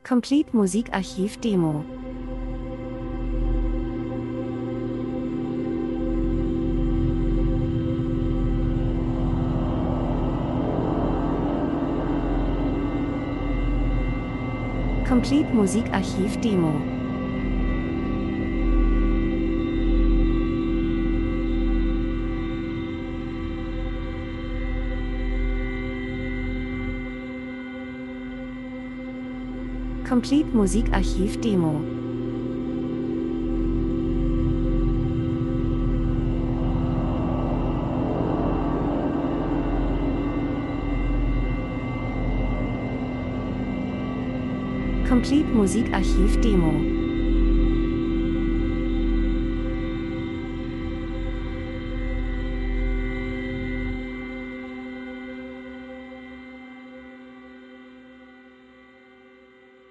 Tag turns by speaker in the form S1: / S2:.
S1: Complete Musikarchiv Demo. Complete Musikarchiv Demo. Complete Musikarchiv Demo. Complete Musikarchiv Demo.